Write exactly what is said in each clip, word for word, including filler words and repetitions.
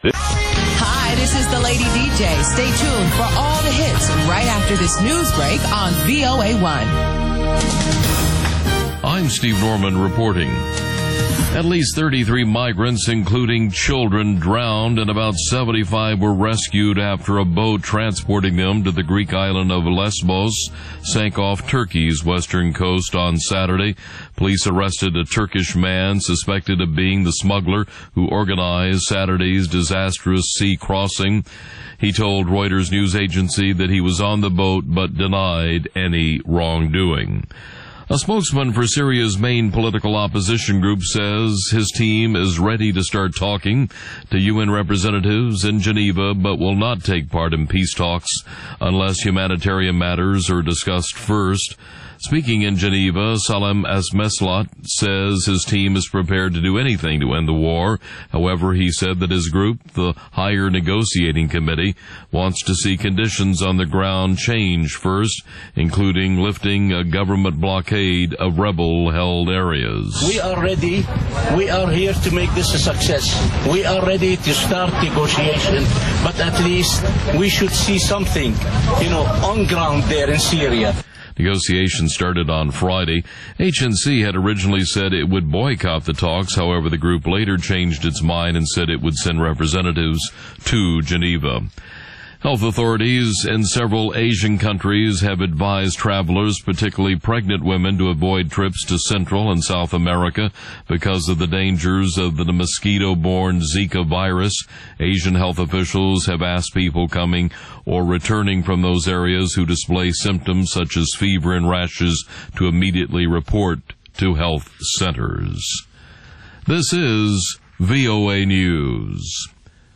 Hi, this is the Lady D J. Stay tuned for all the hits right after this news break on V O A one. I'm Steve Norman reporting. At least thirty-three migrants, including children, drowned, and about seventy-five were rescued after a boat transporting them to the Greek island of Lesbos sank off Turkey's western coast on Saturday. Police arrested a Turkish man suspected of being the smuggler who organized Saturday's disastrous sea crossing. He told Reuters news agency that he was on the boat but denied any wrongdoing. A spokesman for Syria's main political opposition group says his team is ready to start talking to U N representatives in Geneva, but will not take part in peace talks unless humanitarian matters are discussed first. Speaking in Geneva, Salem Asmeslat says his team is prepared to do anything to end the war. However, he said that his group, the Higher Negotiating Committee, wants to see conditions on the ground change first, including lifting a government blockade of rebel-held areas. We are ready. We are here to make this a success. We are ready to start negotiation, but at least we should see something, you know, on ground there in Syria. Negotiations started on Friday. H N C had originally said it would boycott the talks. However, the group later changed its mind and said it would send representatives to Geneva. Health authorities in several Asian countries have advised travelers, particularly pregnant women, to avoid trips to Central and South America because of the dangers of the mosquito-borne Zika virus. Asian health officials have asked people coming or returning from those areas who display symptoms such as fever and rashes to immediately report to health centers. This is V O A News.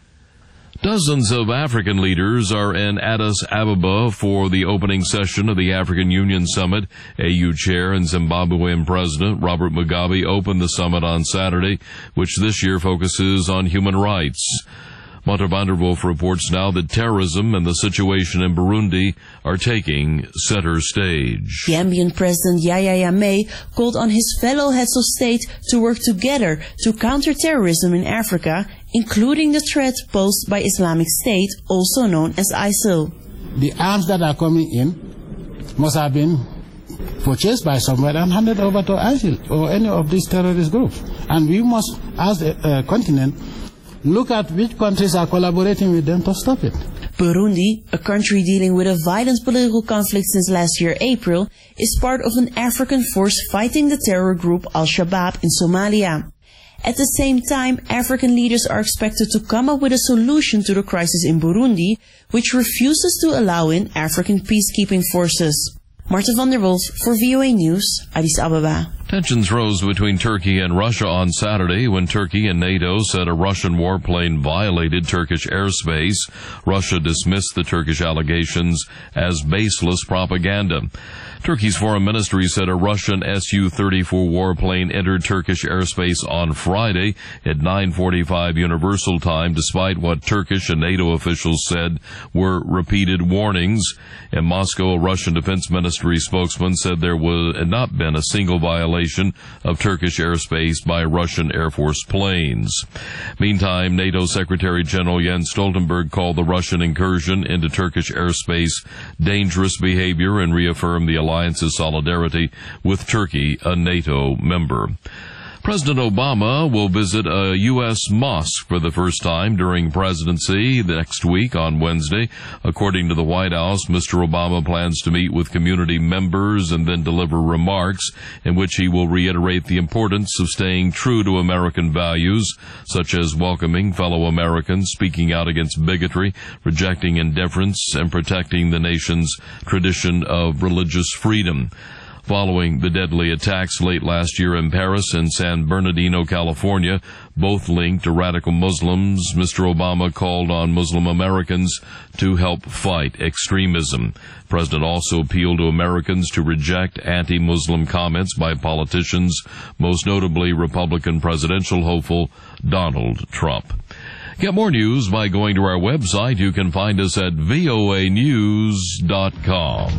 Dozens of African leaders are in Addis Ababa for the opening session of the African Union Summit. A U Chair and Zimbabwean President Robert Mugabe opened the summit on Saturday, which this year focuses on human rights. Monter van der Wolf reports now that terrorism and the situation in Burundi are taking center stage. Gambian President Yahya Jammeh called on his fellow heads of state to work together to counter terrorism in Africa, including the threat posed by Islamic State, also known as ISIL. The arms that are coming in must have been purchased by somewhere and handed over to ISIL or any of these terrorist groups. And we must, as a uh, continent, look at which countries are collaborating with them to stop it. Burundi, a country dealing with a violent political conflict since last year April, is part of an African force fighting the terror group Al-Shabaab in Somalia. At the same time, African leaders are expected to come up with a solution to the crisis in Burundi, which refuses to allow in African peacekeeping forces. Marta van der Wolf for V O A News, Addis Ababa. Tensions rose between Turkey and Russia on Saturday when Turkey and NATO said a Russian warplane violated Turkish airspace. Russia dismissed the Turkish allegations as baseless propaganda. Turkey's foreign ministry said a Russian S U thirty-four warplane entered Turkish airspace on Friday at nine forty-five Universal Time, despite what Turkish and NATO officials said were repeated warnings. In Moscow, a Russian Defense Ministry spokesman said there had not been a single violation of Turkish airspace by Russian Air Force planes. Meantime, NATO Secretary General Jens Stoltenberg called the Russian incursion into Turkish airspace dangerous behavior and reaffirmed the alliance's solidarity with Turkey, a NATO member. President Obama will visit a U S mosque for the first time during presidency next week on Wednesday. According to the White House, Mister Obama plans to meet with community members and then deliver remarks in which he will reiterate the importance of staying true to American values, such as welcoming fellow Americans, speaking out against bigotry, rejecting indifference, and protecting the nation's tradition of religious freedom. Following the deadly attacks late last year in Paris and San Bernardino, California, both linked to radical Muslims, Mister Obama called on Muslim Americans to help fight extremism. The president also appealed to Americans to reject anti-Muslim comments by politicians, most notably Republican presidential hopeful Donald Trump. Get more news by going to our website. You can find us at V O A news dot com.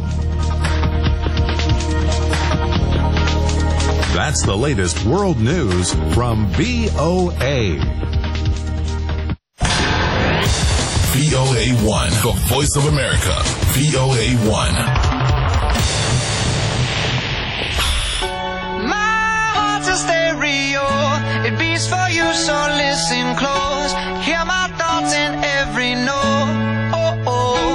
That's the latest world news from V O A. V O A one. The Voice of America. V O A one. My heart's a stereo. It beats for you, so listen close. Hear my thoughts in every note. Oh, oh.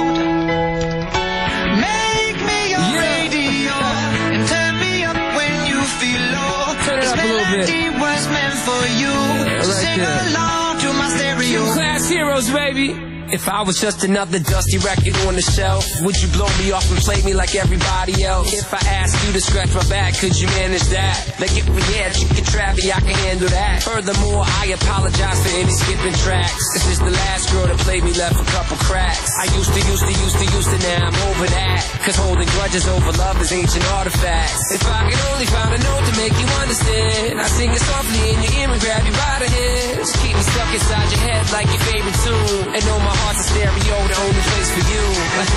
Make me your yeah. radio and turn me up when you feel low. Turn it up a little bit. This melody was meant for you. Yeah, so right sing there. along to my stereo. Class heroes, baby. If I was just another dusty record on the shelf, would you blow me off and play me like everybody else? If I asked you to scratch my back, could you manage that? Like if we had chicken trappy, I can handle that. Furthermore, I apologize for any skipping tracks. This is the last girl that played me, left a couple cracks. I used to, used to, used to, used to, now I'm over that. Cause holding grudges over love is ancient artifacts. If I could only find a note to make you understand, I sing it softly in your ear and grab you by the hands. Keep me stuck inside your head like your favorite tune. And know my heart's a stereo, the only place for you. My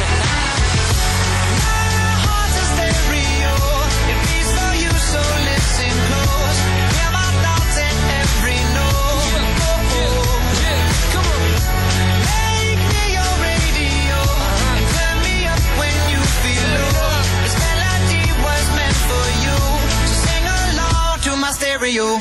heart's a stereo. It beats for you, so listen close. Hear my thoughts in every note. Yeah, oh, yeah, yeah. Come on. Make me your radio and turn me up when you feel low. This melody was meant for you, so sing along to my stereo.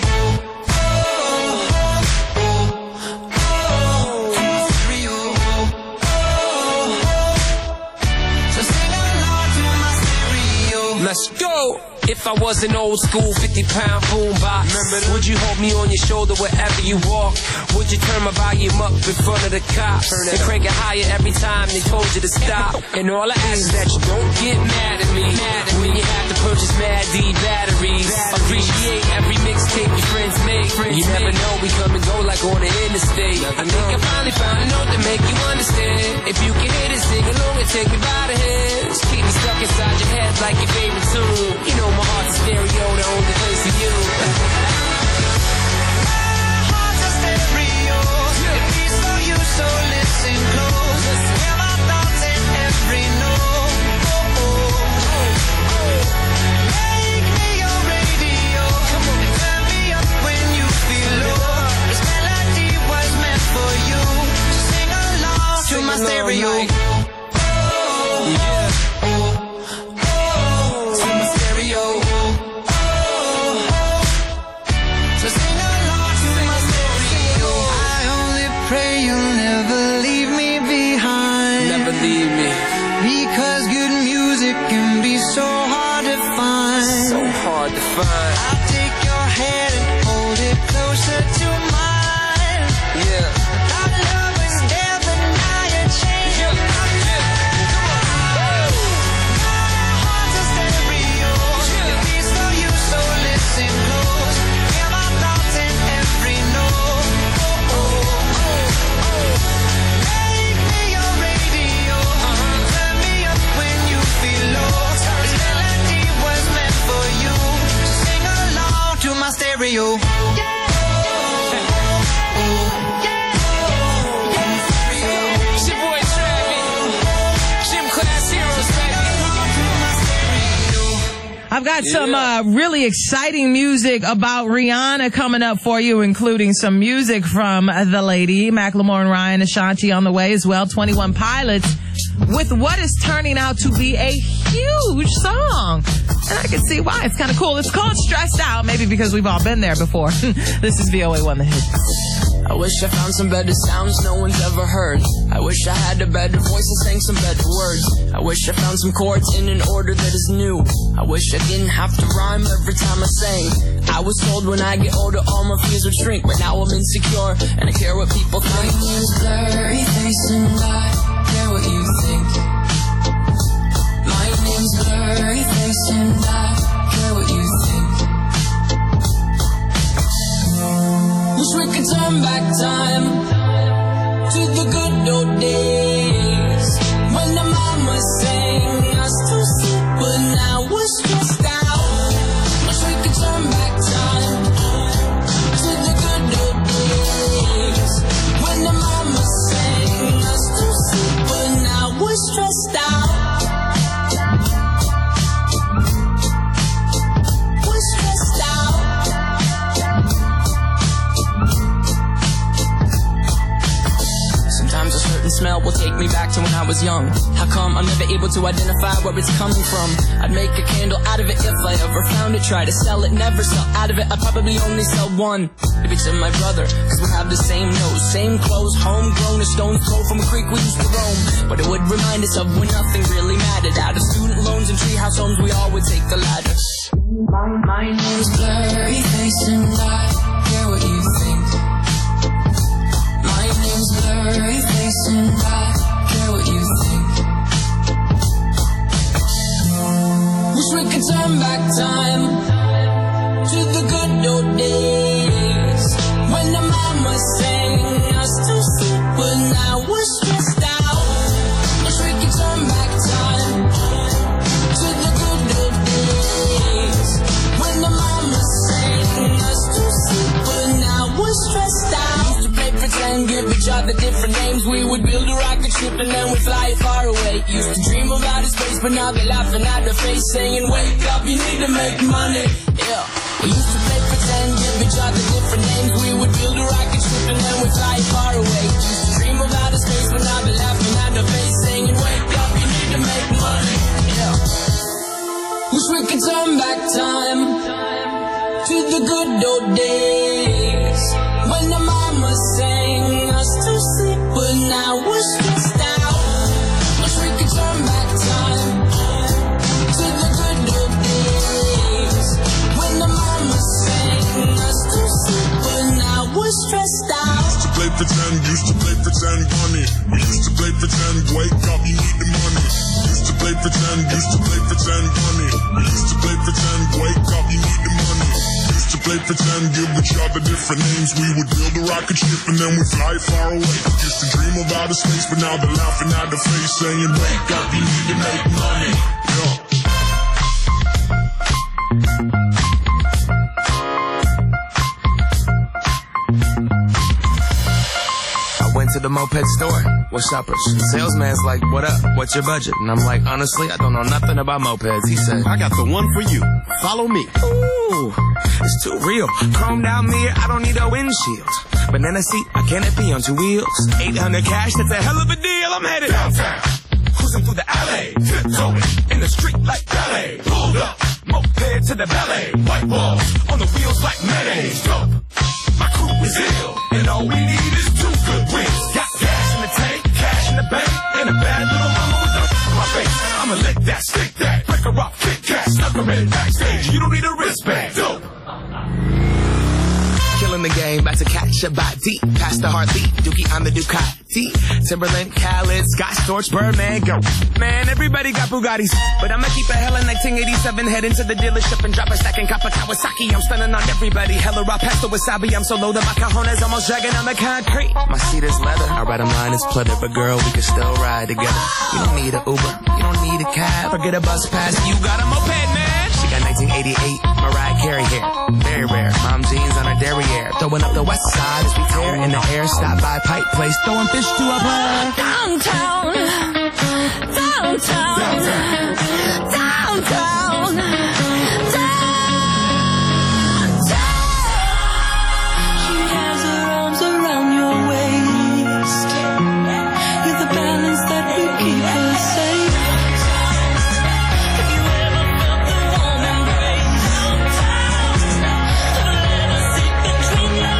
Let's go! If I was an old school fifty pound boombox, would you hold me on your shoulder wherever you walk? Would you turn my volume up in front of the cops and crank it higher every time they told you to stop? And all I ask is that you don't get mad at me when you have to purchase Mad D batteries. Appreciate every mixtape your friends make. You never know, we come and go like on the interstate. I think I finally found a note to make you understand. If you can hit it, sing along and take me by the hands. Keep me stuck inside your head like your favorite tune. You know my heart's a stereo, the only place for you. My heart's a stereo. It beats for you, so listen close. Hear my thoughts in every note. Oh, oh, oh. Make me your radio and turn me up when you feel low. This melody was meant for you, so sing along to my stereo. Yeah. Leave me. Because good music can be so hard to find. So hard to find. I'll take your hand and hold it closer to mine. Yeah. Our love is there, but now you're changing my mind. My heart's a stereo. It beats for you, so listen close. Hear my thoughts in every note. Oh, oh, oh, oh. Make me your radio. Turn me up when you feel low. This melody was meant for you, so sing along to my stereo. It's your boy Travis. Gym Class Heroes, baby. I've got some uh, really exciting music about Rihanna coming up for you, including some music from the lady, Macklemore and Ryan Ashanti on the way as well, twenty-one Pilots, with what is turning out to be a huge song. And I can see why. It's kind of cool. It's called Stressed Out, maybe because we've all been there before. This is V O A one The Hit. I wish I found some better sounds no one's ever heard. I wish I had a better voice and sang some better words. I wish I found some chords in an order that is new. I wish I didn't have to rhyme every time I sang. I was told when I get older all my fears would shrink, but now I'm insecure and I care what people think. My name's blurry face and I care what you think. My name's blurry face and I care what you think. Wish we could turn back time to the good old days when the mama sang us to sleep, but now we're stressed out. Wish we could turn back time to the good old days when the mama sang us to sleep, but now we're stressed out. We're stressed out. Sometimes a certain and smell will take me back to when I was young. How come I'm never able to identify where it's coming from? I'd make a candle out of it if I ever found it. Try to sell it, never sell out of it. I'd probably only sell one. Maybe to my brother, cause we have the same nose, same clothes, homegrown, a stone's throw from a creek we used to roam. But it would remind us of when nothing really mattered. Out of student loans and treehouse homes, we all would take the ladders. My, my name's Blurry Face and I care what you think. My name's Blurry Face and I care what you think. Wish we could turn back time to the good old days when the mama sang us to sleep, but now we're stressed out. Wish we could turn back time to the good old days when the mama sang us to sleep, but now we're stressed out. Used to play pretend, give each other different names. We would build a rocket ship and then we'd fly it far away. Used to dream of outer space, but now they're laughing at the face, saying, wake up, you need to make money. Yeah. We used to play pretend, give each other different names. We would build a rocket ship and then we'd fly far away. Used to dream of outer space, but now they're laughing at the face, saying, wake up, you need to make money. Yeah. Wish we could turn back time to the good old days when the mama sang us to sleep, but now we're stressed out. Wish we could turn back time to the good old days when the mama sang us to sleep, but now we're stressed out. Used to play pretend, used to play pretend, money. We used to play pretend, wake up, you need the money. Used to play pretend, used to play pretend, money. We used to play pretend, wake up, you need the money. Used to play pretend, give each other different names. We would build a rocket ship and then we'd fly far away. Used to dream of outer space, but now they're laughing at the face, saying, wake up, you need to make money. Yeah. Went to the moped store, what's uppers? Salesman's like, what up, what's your budget? And I'm like, honestly, I don't know nothing about mopeds. He said, I got the one for you, follow me. Ooh, it's too real. Chromed out mirror, I don't need a windshield. Banana seat, I canopy on two wheels. eight hundred cash, that's a hell of a deal. I'm headed downtown, cruising through the alley, tiptoeing in the street like ballet. Pulled up, moped to the ballet. White walls on the wheels like mayonnaise. Dope, my crew is ill, and all we need is two good wins. Got gas in the tank, cash in the bank, and a bad little mama with a on my face. I'ma lick that, stick that, break her off, kick cat, stuck her in backstage. You don't need a wristband. Dope. Killing the game, about to catch a body. Past the heartbeat, Dookie on the Ducati. Timberland, Khaled, Scott Storch, Birdman, go. Man, everybody got Bugattis, but I'ma keep a hella nineteen eighty-seven. Head into the dealership and drop a stack and cop a Kawasaki. I'm stunning on everybody. Hella raw pasta wasabi. I'm so low that my cajones almost dragging on the concrete. My seat is leather. I ride a line is pleather, but girl, we can still ride together. You don't need an Uber, you don't need a cab, or get a bus pass. You got a moped, man. She got nineteen eighty-eight Mariah Carey hair, very rare. Mom jeans on her derriere, throwing up the west side as we tear in the air. Stop by Pipe Place, throwing fish to a bird. Downtown, downtown, downtown, downtown, downtown. She has her arms around your waist. You're the balance that will keep her safe. Have you ever felt the warm embrace? Downtown, let her sit between your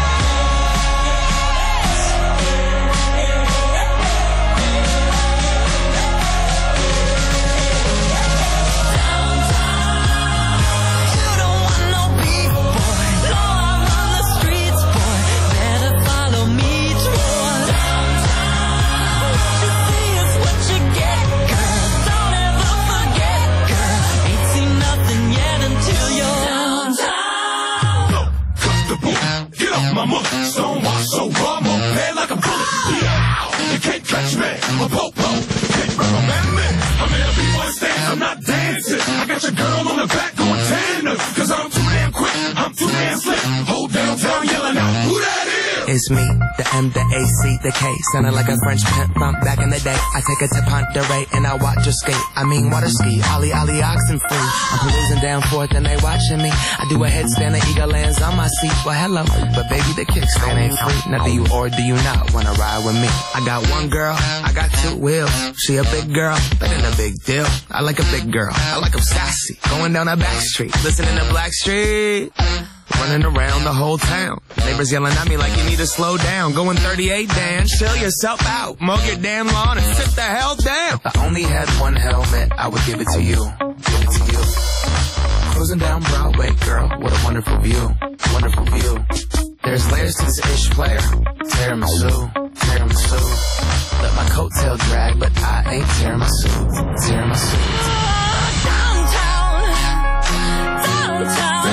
Stonewall, so raw, moped like a bullet. Yeah, you can't catch me. I'm a popo. Can't recommend me. I'm in a B-boy stance. I'm not dancing. I got your girl on the back going tandem. Cause I'm too damn quick. I'm too damn slick. Hold downtown yelling out, who that is? It's me, the M, the A C, the K, sounding like a French pimp bump back in the day. I take her to Ponderay and I watch her skate. I mean water ski, ollie ollie oxen free. I'm cruising down Fourth and they watching me. I do a headstand, the eagle lands on my seat. Well, hello, but baby, the kickstand ain't free. Now do you or do you not wanna ride with me? I got one girl, I got two wheels. She a big girl, that ain't a big deal. I like a big girl, I like 'em sassy. Going down a back street, listening to Black Street. Running around the whole town. Neighbors yelling at me like you need to slow down. Going thirty-eight, Dan, chill yourself out. Mow your damn lawn and sit the hell down. If I only had one helmet, I would give it to you. Give it to you. Cruising down Broadway, girl, what a wonderful view. Wonderful view. There's layers to this ish player. Tiramisu, tiramisu. Let my coattail drag, but I ain't tiramisu. Tiramisu. Downtown, downtown.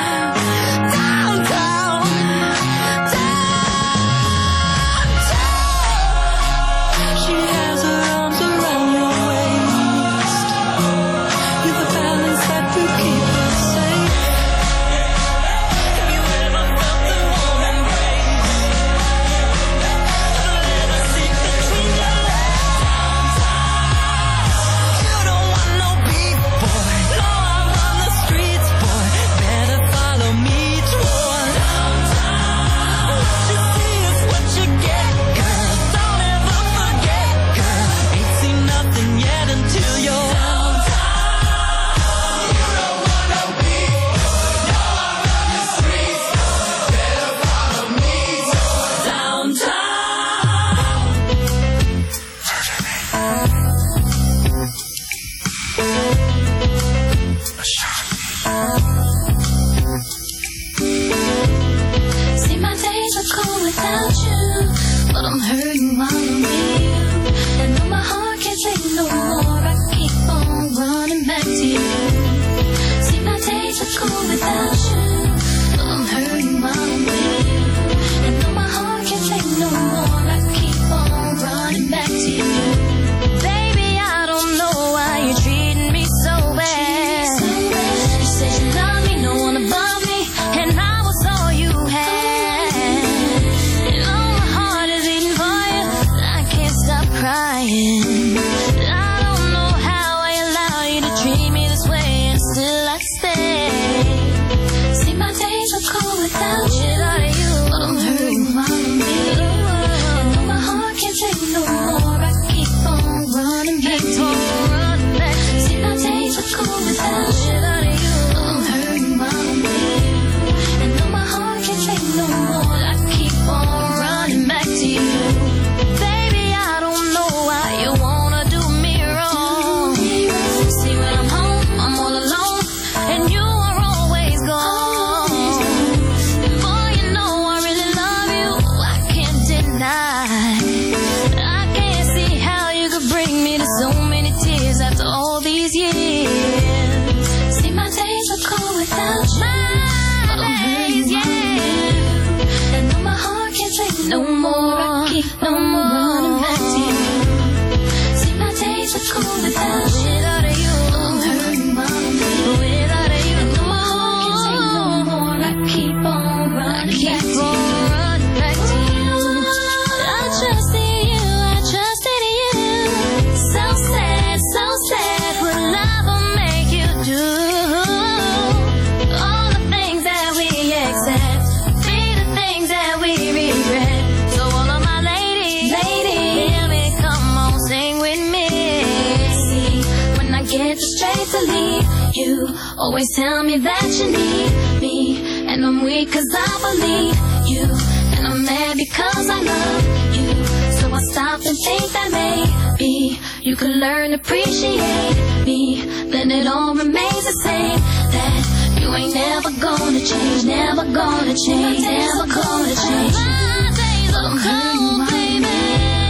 Always tell me that you need me, and I'm weak cause I believe you, and I'm mad because I love you. So I stop and think that maybe you could learn to appreciate me, then it all remains the same. That you ain't never gonna change, never gonna change, never gonna change. My days are cold, baby,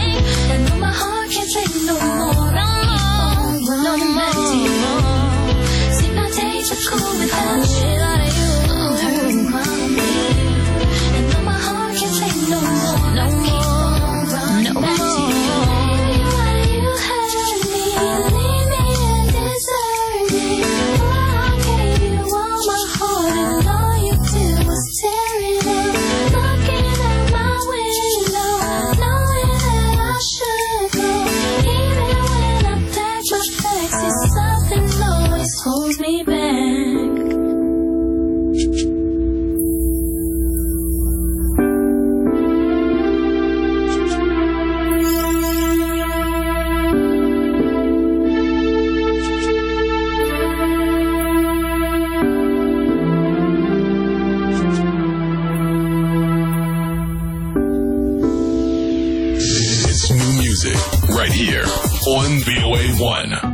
and know my heart can't take no more. No more, no more. Days are cool without you. I'm hurting from you, and know my heart can't take no more. No more, no more. Back to you. Why you hurt me, leave me and desert me? Why I gave you all my heart and all you did was tear it up. Looking at my music right here on V O A one.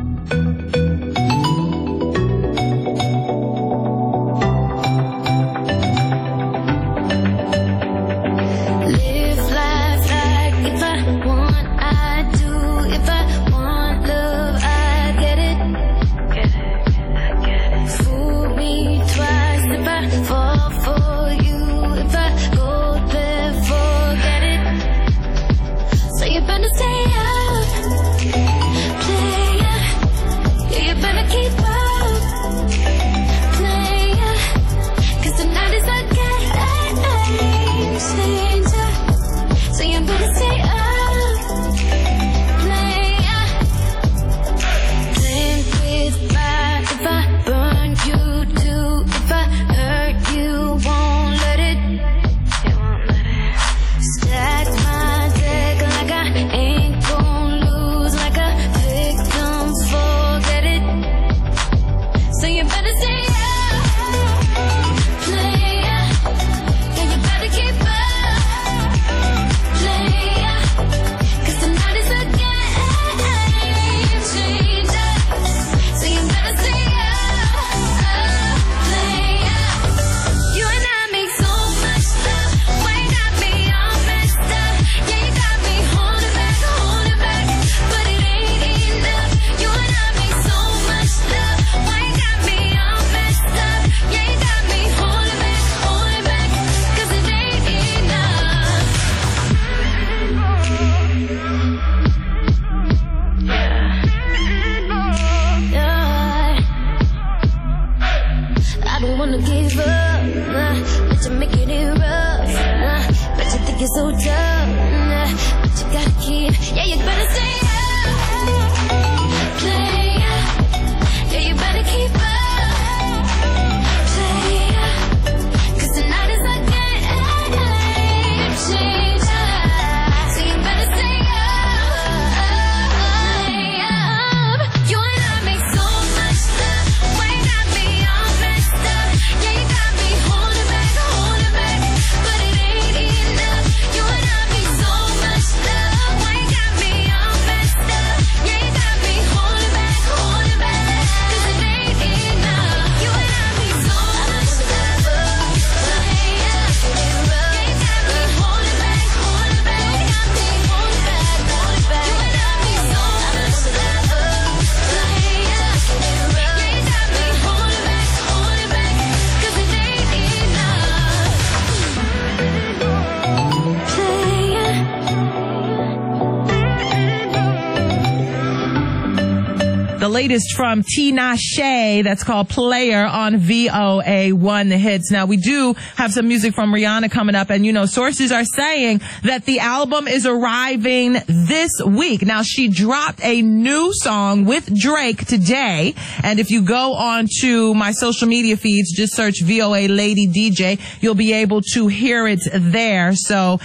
Latest from Tinashe, that's called Player on V O A one The Hits. Now, we do have some music from Rihanna coming up, and you know, sources are saying that the album is arriving this week. Now, she dropped a new song with Drake today, and if you go on to my social media feeds, just search V O A Lady D J, you'll be able to hear it there. So,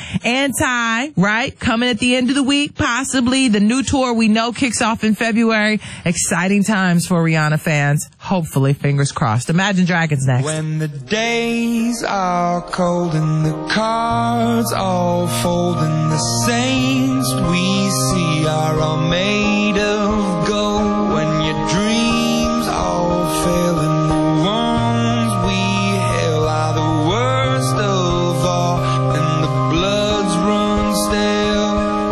Anti, right, coming at the end of the week, possibly. The new tour we know kicks off in February. Exciting times for Rihanna fans. Hopefully, fingers crossed. Imagine Dragons next. When the days are cold and the cards all fold and the saints we see are all made of gold. When your dreams all fail and the wrongs we hail are the worst of all and the bloods run stale.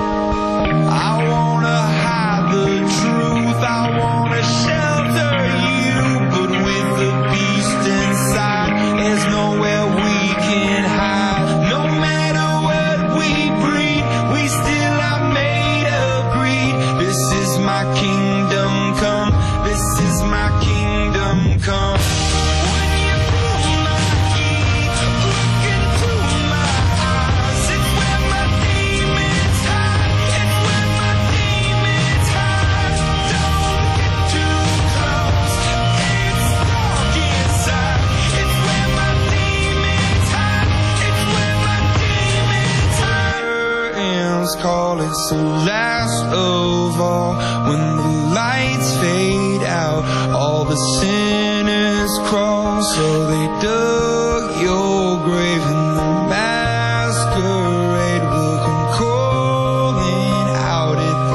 I wanna hide the truth, I wanna shelter you, but with the beast inside, there's nowhere we can hide. No matter what we breed, we still are made of greed. This is my kingdom come, this is my kingdom come. When you pull my key, look into my eyes, it's where my demons hide, it's where my demons hide. Don't get too close, it's dark inside, it's where my demons hide, it's where my demons hide. Curtains call, it's the last of all. When the lights fade out, all the sinners crawl. So they dug your grave and the masquerade will come calling out at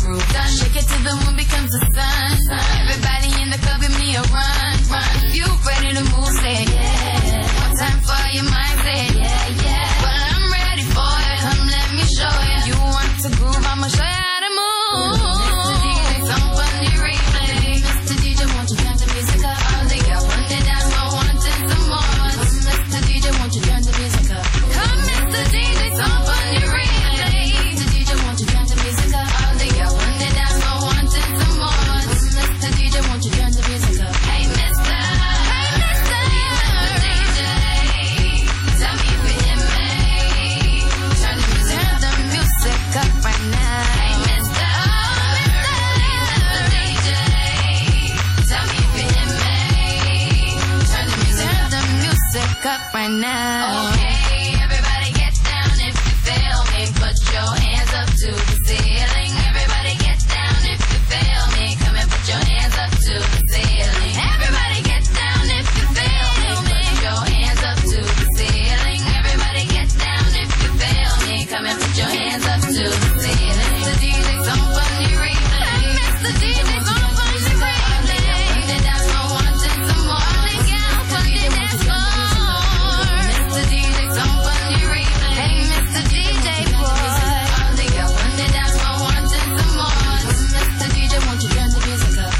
groove done. Shake it till the moon becomes the sun. Everybody in the club, give me a run, run. If you ready to move, say yeah. One time for your mind, say yeah, yeah. Well, I'm ready for it. Come, let me show you. You want to groove, I'ma show you how to move. Mister D J, some funny replay. Mister D J, won't you turn the music up? All the girls want to dance, but wanting some more. Mister D J, won't you turn the music up? Come, Mister D J, some funny replay. Mister D J, won't you turn the music up? All the girls want to dance, but wanting some more. Mister D J, won't you turn the music up? Hey, Mister, hey, Mister, D J, tell me if you hear me. Turn the music, turn the music up right now. Hey, Mister, Mister, D J, tell me if you hear me. Turn the music, turn the music up right now. Okay, everybody get down if you feel me. Put your hands up to the ceiling. Everybody get down if you feel me. Come and put your hands up to the ceiling. Everybody get down if you feel me. Put your hands up to the ceiling. Everybody get down if you feel me. Come and put your hands up to the ceiling. Mister D J, some funny replay. Mister D J, some funny replay. The dance floor wanting some more. The girls on the dance floor. Mister D J, some funny replay. Hey, Mister D J boy. All the girls on the dance floor wanting some more. Mister D J, won't you turn the music up?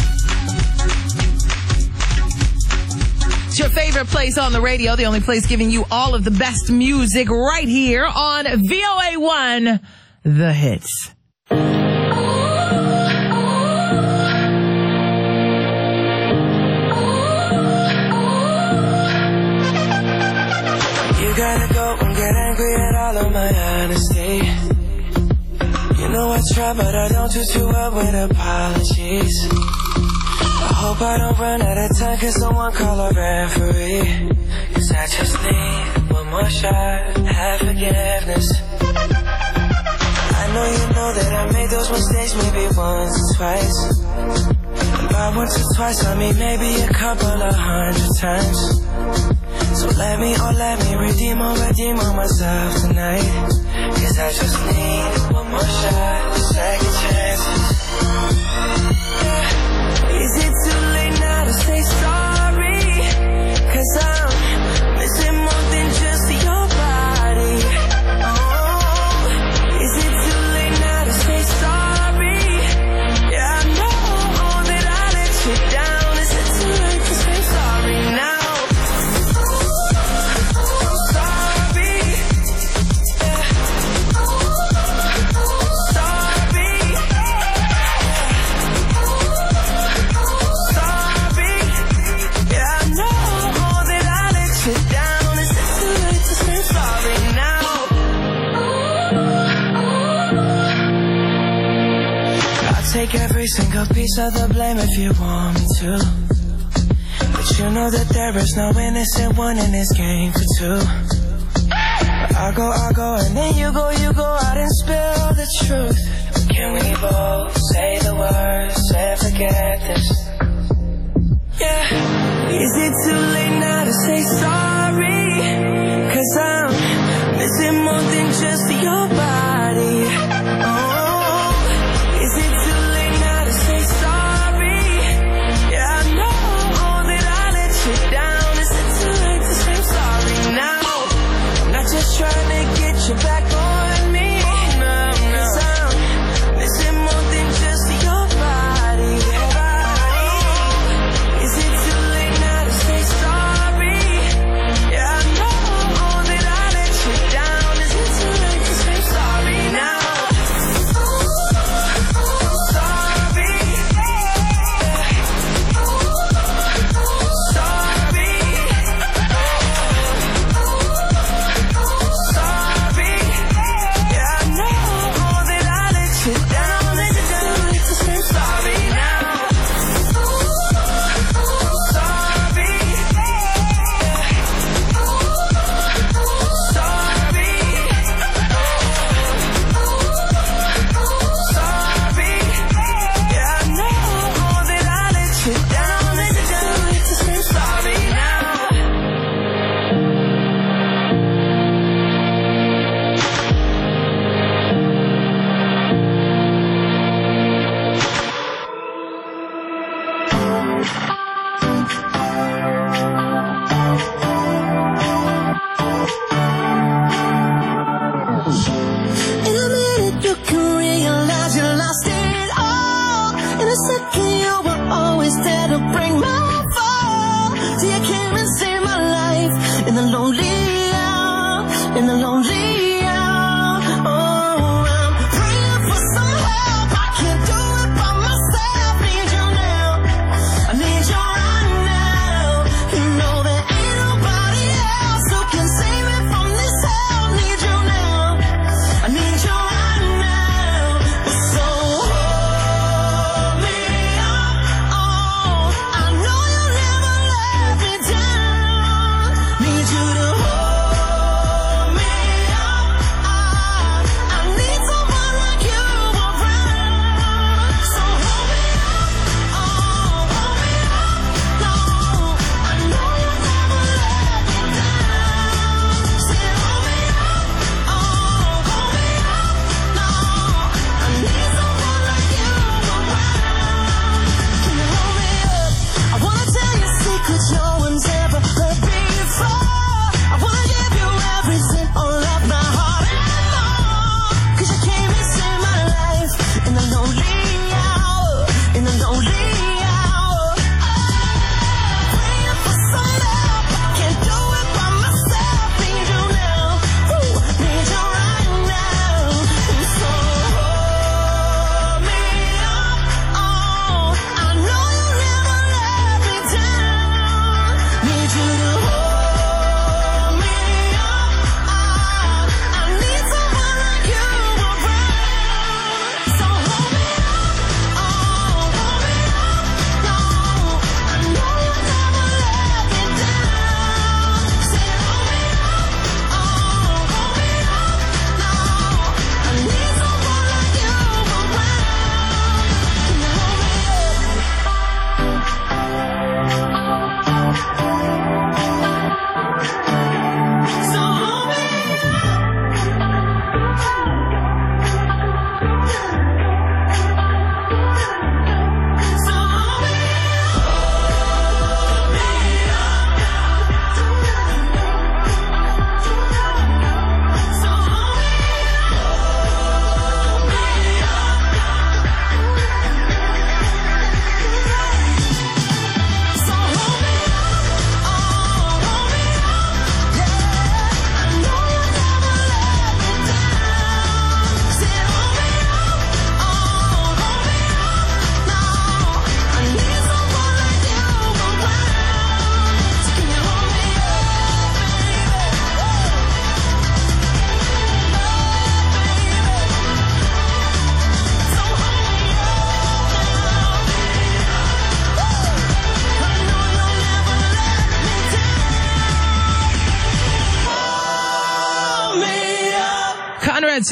It's your favorite place on the radio, the only place giving you all of the best music right here on V O A one, The Hits. You gotta go and get angry at all of my honesty. You know I try, but I don't do too well with apologies. I hope I don't run out of time, cause someone call a referee. Cause I just need one more shot, have forgiveness. I know you know that I made those mistakes maybe once or twice. And by once or twice I mean maybe a couple of hundred times. So let me, oh let me redeem or redeem on myself tonight. Cause I just need one more shot, second chances. Yeah. Is it too late now to say sorry? Cause I'm missing more than just your body. Oh, is it too late now to say sorry? Yeah, I know that I let you down. Is it too late to say sorry now? Sorry. Yeah. Sorry. Sorry. Yeah, I know that I let you down. Is it too late to say sorry now? I'll take every single piece of the blame if you want me to. But you know that there is no innocent one in this game for two. But I'll go, I'll go, and then you go, you go out and spill the truth. Can we both say the words and forget this? Yeah. Is it too late now to say sorry? Cause I'm missing more than just your body. Oh, is it too late now to say sorry? Yeah, I know that I let you down. Is it too late to say sorry now? I'm not just trying to get you back on me. No, no. Cause I'm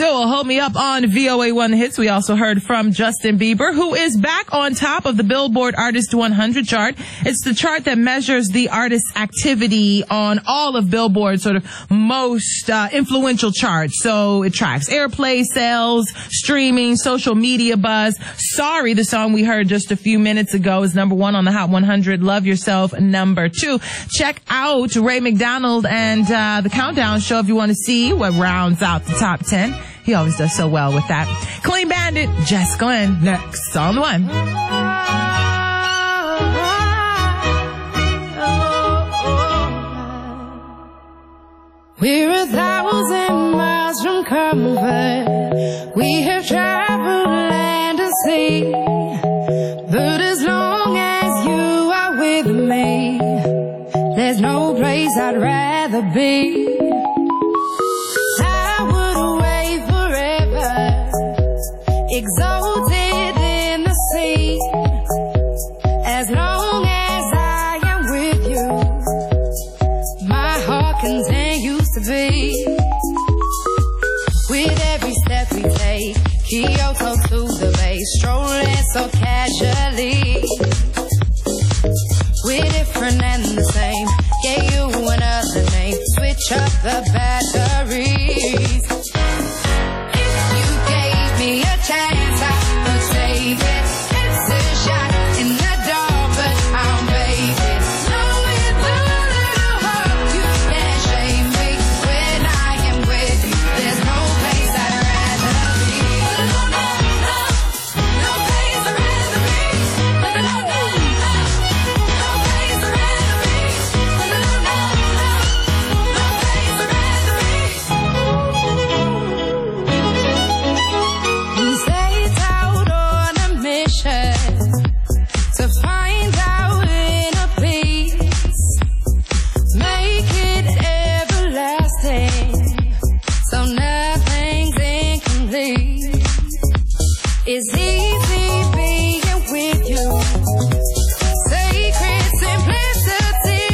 do. Well, hold me up on V O A one Hits. We also heard from Justin Bieber, who is back on top of the Billboard Artist one hundred chart. It's the chart that measures the artist's activity on all of Billboard's sort of most uh, influential charts. So it tracks airplay, sales, streaming, social media buzz. Sorry, the song we heard just a few minutes ago, is number one on the Hot one hundred. Love Yourself, number two. Check out Ray McDonald and uh, the Countdown Show if you want to see what rounds out the top ten. He always does so well with that. Clean Bandit, Jess Glenn, next on the one. We're a thousand miles from comfort. We have traveled land and sea. But as long as you are with me, there's no place I'd rather be. I would away forever, exalted in the sea. As long as I am with you, my heart continues to beat. With every step we take, Kyoto to the bay, strolling so casually. We're different and the same, gave you another name, switch up the batteries. If you gave me a chance, I would take it. It's a shot in the dark, but I'll make it. Knowing the little hope, you can't shame me. When I am with you, there's no place I'd rather be. No, no, no, no place I'd rather be. No, no, no, no, no place I'd rather be. No, no, no, no, no place I'd rather be. We set out on a mission to find our inner peace, make it everlasting, so nothing's incomplete. It's easy being with you, sacred simplicity.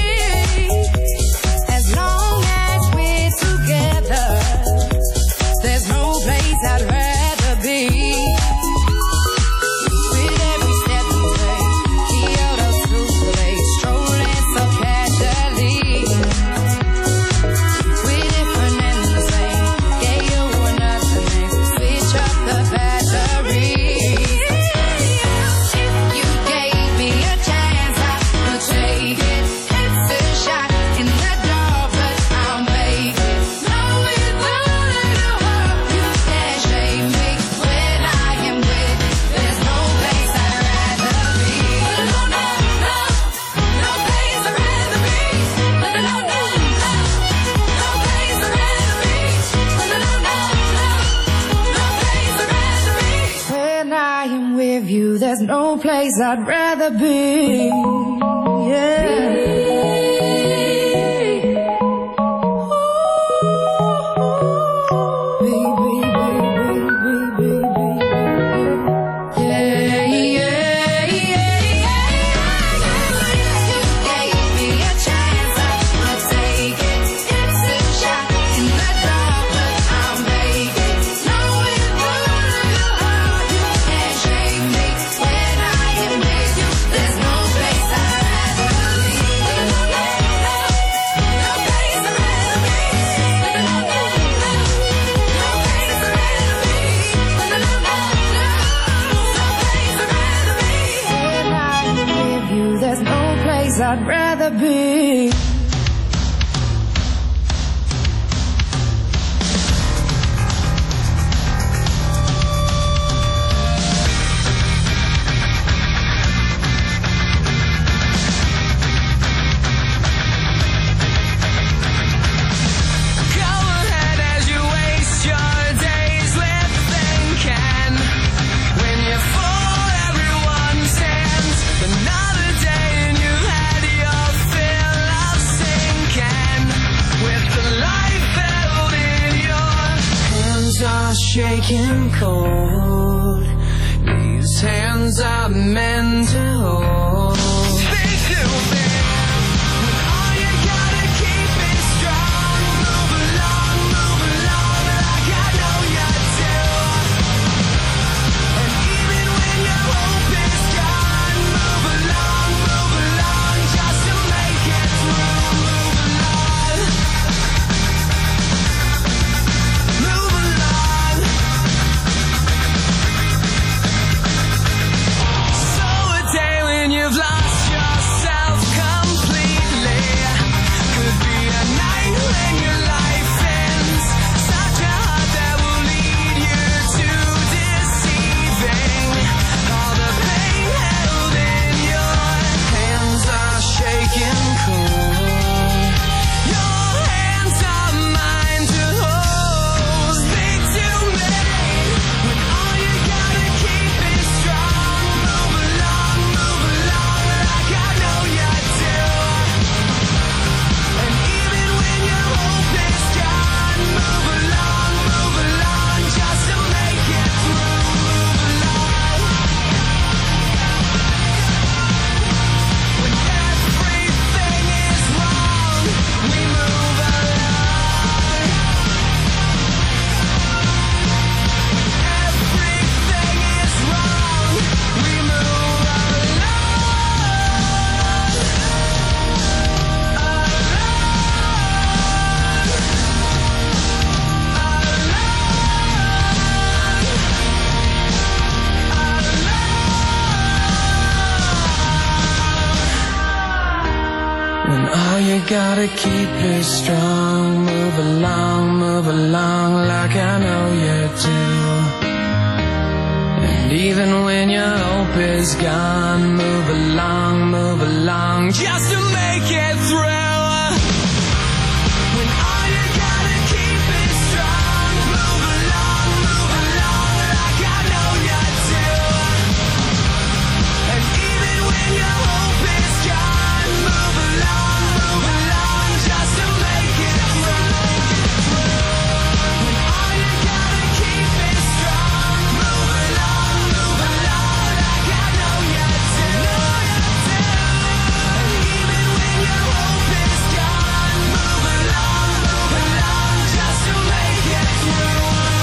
As long as we're together, there's no place I'd rather be. With every step we take, Kyoto to the bay, strolling so casually. We're different and the same, gave you another name, switch up the batteries. If you gave me a chance, I would take it. It's a shot in the dark, but I'll make it. Knowing the little hope, you can't shame me. When I am with you, there's no place I'd rather be. No, no, no, no place I'd rather be. No, no, no, no, no place I'd rather be. No, no, no, no, no place I'd rather be. When I am with you, there's no place I'd rather be. I'd rather be. Shaking cold, these hands are meant to hold. Speak to me, with all you gotta keep it strong. Move along, move along, like I know you're you gotta keep it strong. Move along, move along like I know you do. And even when your hope is gone, move along, move along just to make it through. When all you gotta keep is strong, move along, move along like I know you do. And even when your hope is gone, move along, move along just to make it through. When all you gotta keep is strong, move along, move along like I know you do. And even when your hope is gone, move along, move along just to make it through.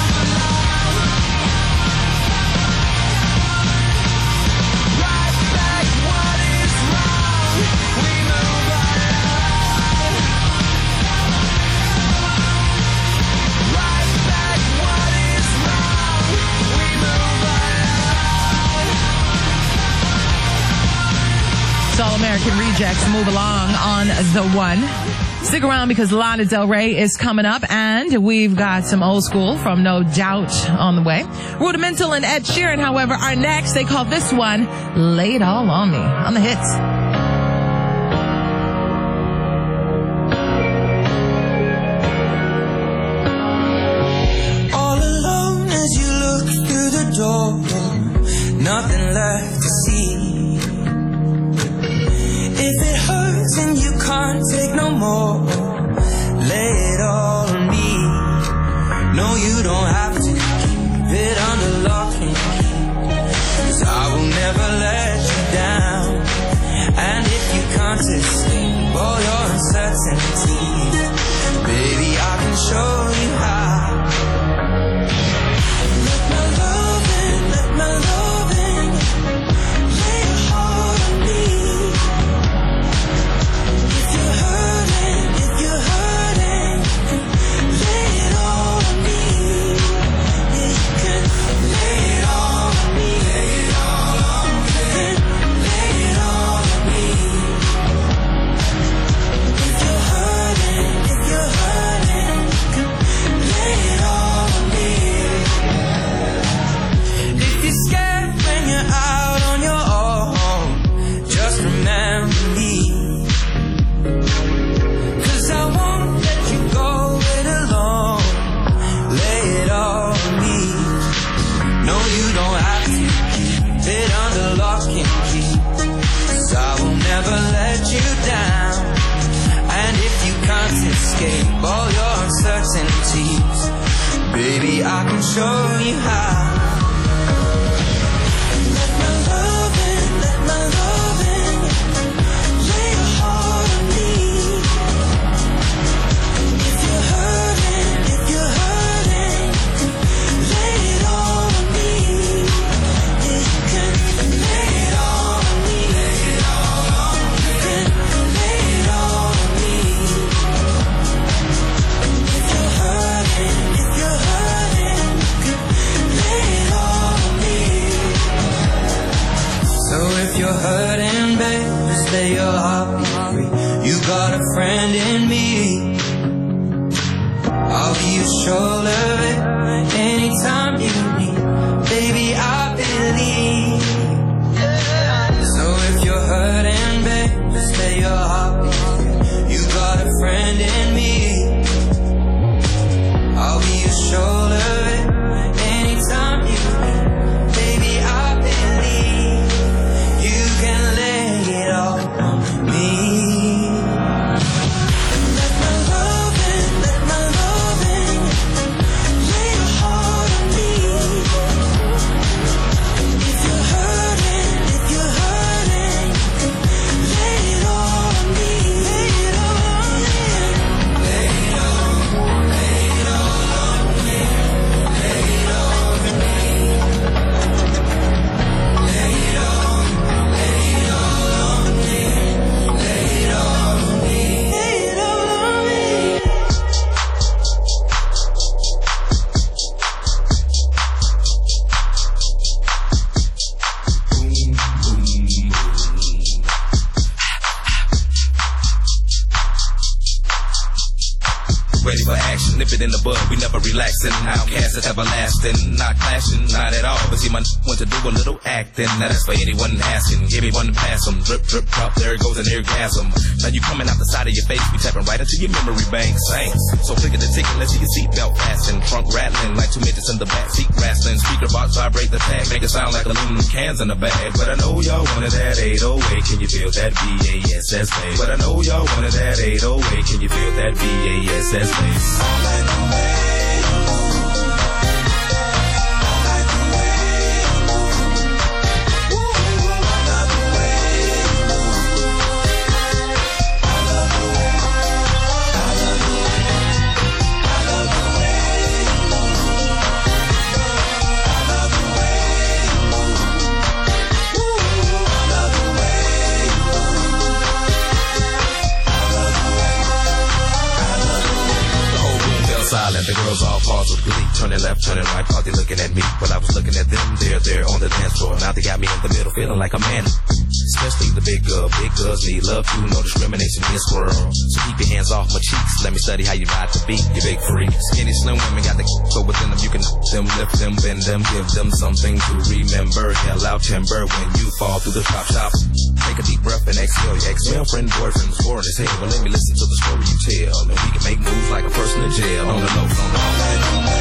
Right back what is wrong, we move along. Right back what is wrong, we move along. It's All American Rejects, Move Along on The One. Stick around because Lana Del Rey is coming up, and we've got some old school from No Doubt on the way. Rudimental and Ed Sheeran, however, are next. They call this one Lay It All On Me on the hits. All alone as you look through the door, nothing left to see. If it hurts and you can't take no more, lay it all on me. No, you don't have to keep it under lock and key, 'cause I will never let you down. And if you can't escape all your uncertainties, baby, I can show you how. Let my love in, let my love in, lay your heart on me. If you're hurting, if you're hurting, lay it all on me. Yeah, you can lay it all on me. Lay it all on me. You can lay it all on me. If you're hurting, if you're hurting, lay it all on me. If you're scared when you're out on your own, just remember me. 'Cause I won't let you go it alone. Lay it all on me. No, you don't have to keep it under lock and key, 'cause I will never let you down. And if you can't escape all your uncertainties, baby, I can show you how. Let my love in, let my love in, lay your heart on me. If you're hurting, if you're hurting, lay it all on me. Yeah, you can lay it all on me. Lay it all on me. You can lay it all on me. If you're hurting, if you're hurting, lay it all on me. So if you're hurting, babe, just lay your heart be free. You got a friend in me. I'll be your shoulder, babe, anytime you need. Baby, I believe. So if you're hurting, babe, just lay your heart be free. You got a friend in me. I'll be your shoulder, babe, anytime you need. Baby, I believe you can lay it all on me. Let my love in, let my love in, nip it in the bud, we never relaxing. Outcast is everlasting, not clashing, not at all. But see, my want to do a little acting. Now that's for anyone asking. Give me one to pass them. Drip, drip, drop, there it goes an orgasm. Now you coming out the side of your face, we tapping right into your memory bank. Saints. So click at the ticket, let's see your seatbelt fasten. Trunk rattling like two midgets in the back seat wrestling. Speaker box vibrate the tag, make it sound like aluminum cans in the bag. But I know y'all wanted that eight oh eight. Can you feel that B A S S bass? But I know y'all wanted that eight oh eight. Can you feel that B A S S bass? The girls all paused with glee, turning left, turning right, thought they looking at me, but I was looking at them. They're there on the dance floor. Now they got me in the middle, feeling like a man. Especially the big girl, big girls need love too, no discrimination in this world. So keep your hands off my cheeks, let me study how you ride the beat, you big freak. Skinny, slim women got the so within them, you can them, lift them, bend them, give them something to remember. Hell out timber when you fall through the chop shop. Take a deep breath and exhale. Your ex-girlfriend, boyfriend was foreign as hell. Well, let me listen to the story you tell, and we can make moves like a person in jail. On the low, on the low.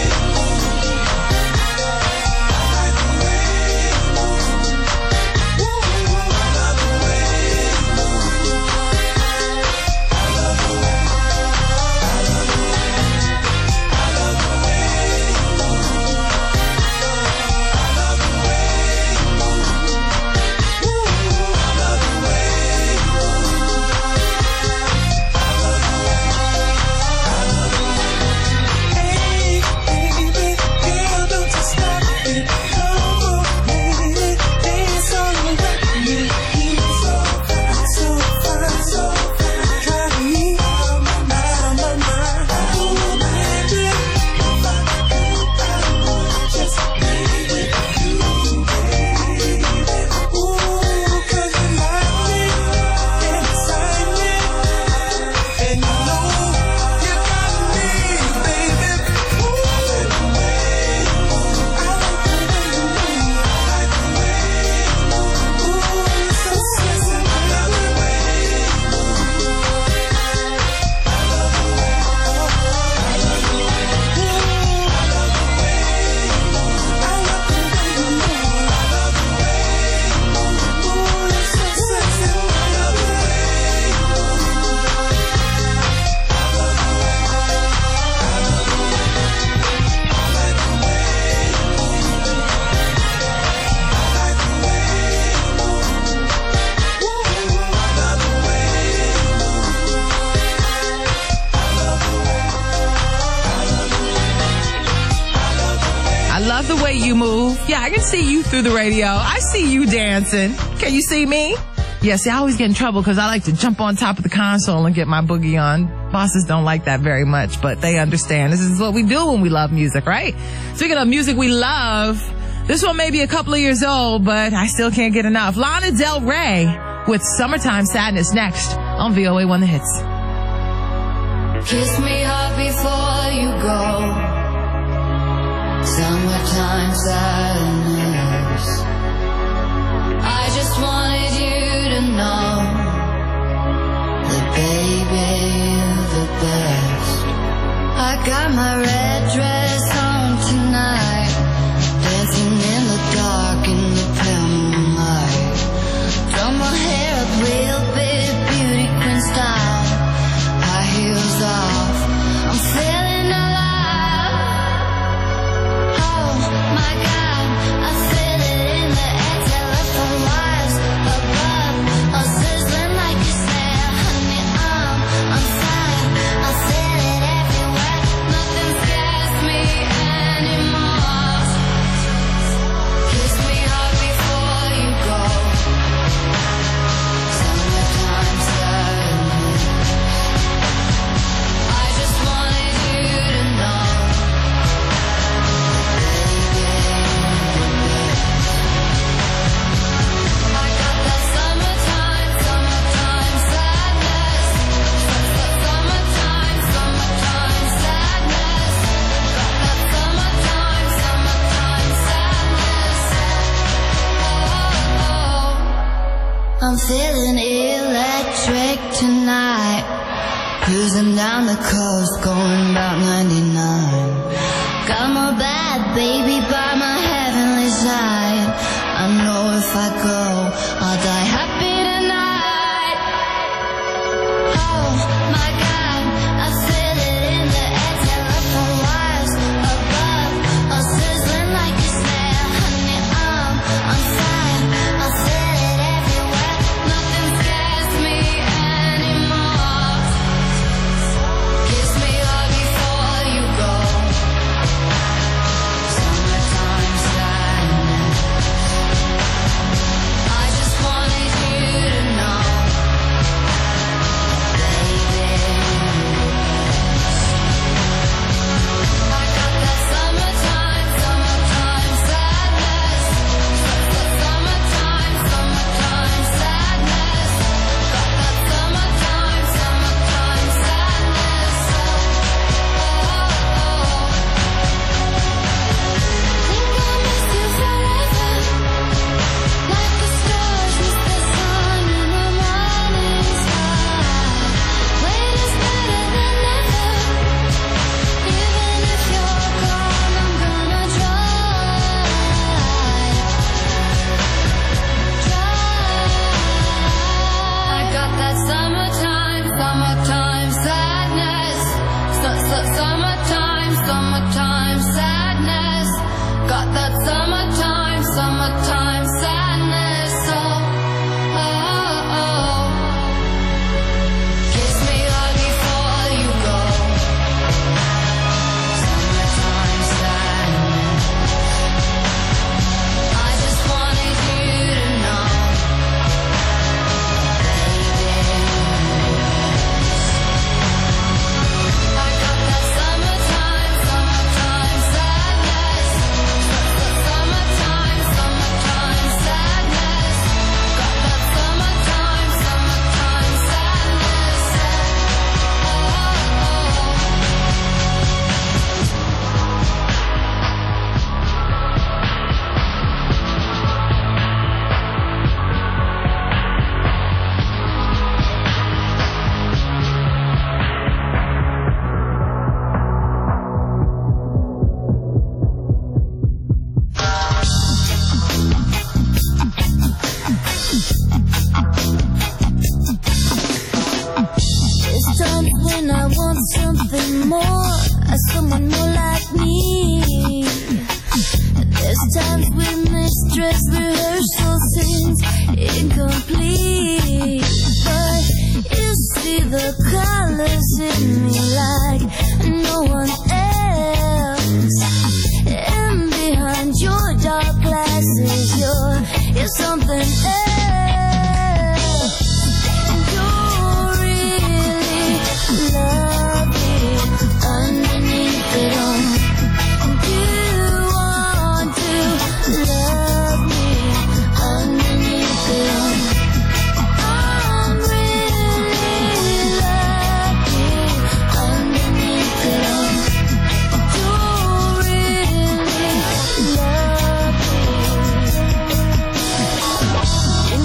The way you move. Yeah, I can see you through the radio. I see you dancing. Can you see me? Yeah, see, I always get in trouble because I like to jump on top of the console and get my boogie on. Bosses don't like that very much, but they understand. This is what we do when we love music, right? Speaking of music we love, this one may be a couple of years old, but I still can't get enough. Lana Del Rey with Summertime Sadness next on V O A one The Hits. Kiss me hard before you go. Summertime sadness. I just wanted you to know that baby you're the best. I got my red dress on tonight, dancing in the dark in the pale moonlight. Throw my hair up real big, beauty queen style, high heels off, I'm feeling alive. My God, I feel it in the air, telephone wires above, all sizzling like a snare. Honey, I'm on fire, I feel it everywhere. Nothing scares me I'm feeling electric tonight. Cruising down the coast, going about ninety-nine. Got my bad baby by my heavenly side. I know if I go, I'll die happy tonight. Oh my God, I feel it in the air. Telephone wires above, all sizzling like a snare. Honey, I'm on fire. I feel it everywhere. Nothing scares me anymore. Kiss me all before you go. Summertime sadness. I just wanted you to know, baby. I got that summertime, summertime sadness. Summertime, summertime sadness. Got that summertime, summertime sadness. Think I'll miss you forever, like the stars miss the sun in the morning sky. Wait is better than never. Even if you're gone, I'm gonna try. I got that summertime, summertime sadness. Su- su- Summertime, summertime sadness. Got that summertime, summertime sadness. Oh, oh, oh. Kiss me all before you go. Summertime sadness. I just wanted you to know, baby. I got that summertime, summertime sadness. Summertime, summertime sadness. Got that summertime, summertime sadness. There's times when I want something more, someone more like me. There's times when this dress rehearsal seems incomplete. But you see the colors in me like no one else. And behind your dark glasses, you're, you're something else. You're really lovely underneath it all. You want to love me underneath it all. I'm really lucky underneath it all. You're really lovely.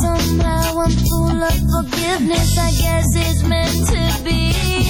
Somehow I'm full of forgiveness. I guess it's meant to be.